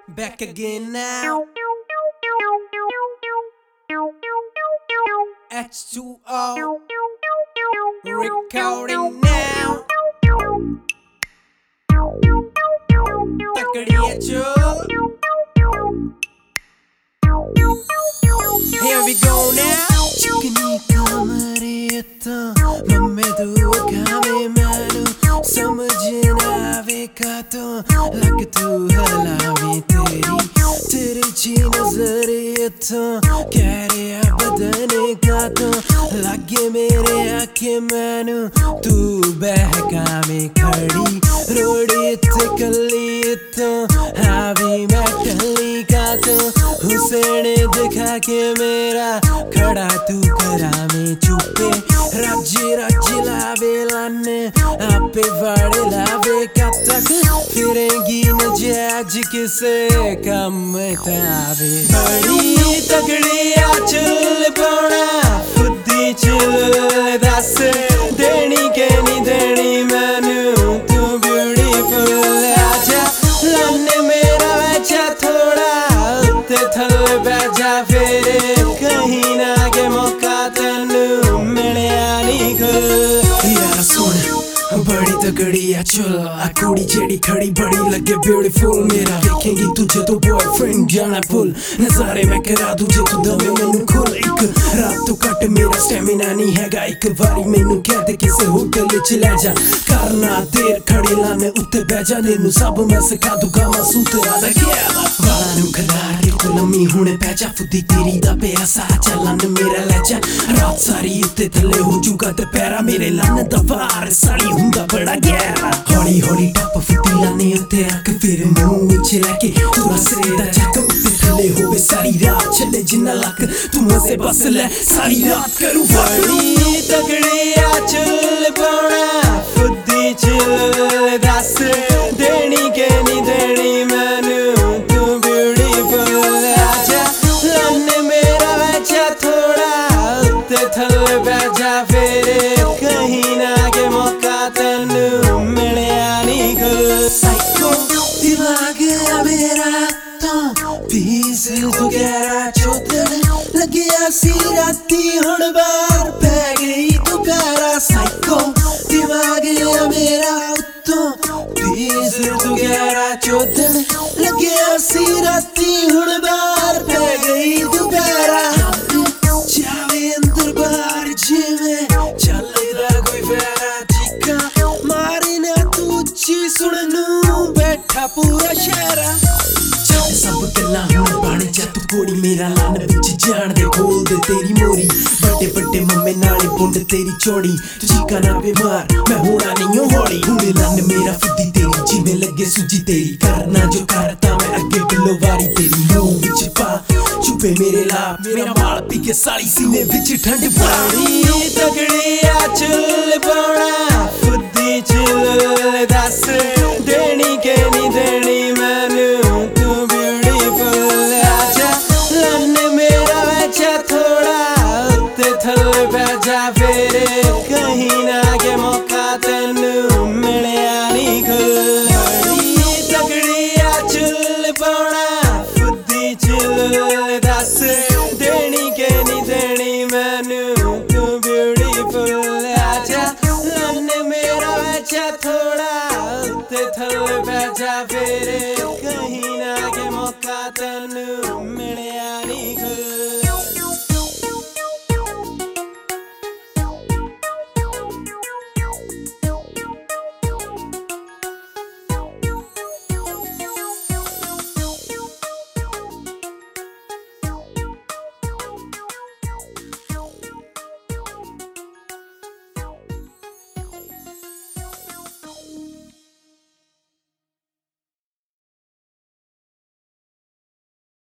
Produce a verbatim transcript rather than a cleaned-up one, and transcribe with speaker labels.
Speaker 1: Back again now. H two O recording now. तकड़िया चो. Here we go now. चिकनी कमरे तो मम्मे तू खावे मानो समझ ना आवे का तो लग तू हलावे तेरी तिरछी नजरे तो कह रहे बदन का तो लगे मेरे आँखें मानो तू बहका में खड़ी रोड़ी तकली तो हावी मैं टली का तो हुसैन दिखा के मेरा खड़ा तू करा में चुपे राज्य राज्य लावे लाने आपे वाड़े लावे कब तक फिरेंगी न जज किसे कम तावे बड़ी तगड़ी आचल पौड़ा फुद्दी चल दस देनी के नहीं देनी मैनू तू ब्यूटीफुल आजा लाने मेरा बच्चा थोड़ा उत्ते थल बैजा फिर कहीं ना के मौका तेनू मिले आनी खुल यार सुन बड़ी तगड़ी है चल आ कुड़ी जेड़ी खड़ी बड़ी लगे ब्यूटीफुल मेरा देखेंगी तुझे तो बॉयफ्रेंड जाना भूल नजारे मैं करा तुझे तू दमे मैनू खुल एक रात तो कट मेरा स्टेमिना नहीं हैगा एक बारी मैनू कह दे किसे होटल च ले जा करना देर खड़ी लाने उत्ते बह जा नैनू सब मैं सिखा दूंगा मासूम तेरा दा क्या वाला नू खलार के तू लम्मी हुणे पै जा फुद्दी तेरी दा पिया सा चलन मेरा ले जा रात सारी उत्ते थल्ले हो जूगा ते पैरा मेरे लन दा वार साड़ी हुंदा बड़ा गहरा हौली हौली टप फुद्दी लाने उत्ते आके फिर मुंह विच लेके तू रसे दा चक उत्ते थल्ले होवे सारी रात चले जिन्ना लक तू मजे बस ले सारी रात करूं बड़ी तगड़ी आचल पौड़ा फुद्दी चल दस देनी के नहीं देनी मैनू तू ब्यूटीफुल आजा लाने मेरा बच्चा थोड़ा उत्ते थल बैजा फिर कहीं ना के मौका तेनू मिले आनी खुल साइको दिमाग है मेरा तो पीस तू गहरा चौधर लगिया सी राती हुण बार पै गई तू प्यारा साइको दिमाग है मेरा तो पीस तू गहरा चौधर लगिया सी राती हुण बार पै गई तू प्यारा जावे अंदर बाहर जिवें चलदा कोई फेरा चीका मारे ना तू ची सुननू बैठा पूरा शहरा सब गल्लां हुण बन जा तू कोड़ी मेरा लन विच जान दे खोल दे तेरी मोरी बड़े बड़े मम्मे नाले बुंड तेरी चौड़ी तू चीका ना बीमार मैं होना नहीं हौली हुणे लन मेरा फुद्दी तेरी जिवें लगे सूजी तेरी करना जो करता मैं अगे बिलो वारी तेरी मुंह विच पा चुपे मेरे लाप मेरा माल पी के साली सीने विच ठंड बड़ी तगड़ी आचल पौड़ा फुद्दी चल दस देनी के नहीं देनी मैनू तू ब्यूटीफुल आजा लाने मेरा बच्चा थोड़ा उत्ते थल बैजा फिर कहीं ना के मौका तेनू मिले आनी खुल बड़ी तगड़ी आचल पौड़ा फुद्दी चल दस देनी के नहीं देनी मैनू तू ब्यूटीफुल आजा लाने मेरा बच्चा थोड़ा उत्ते थल बैजा फिर कहीं ना के मौका तेनू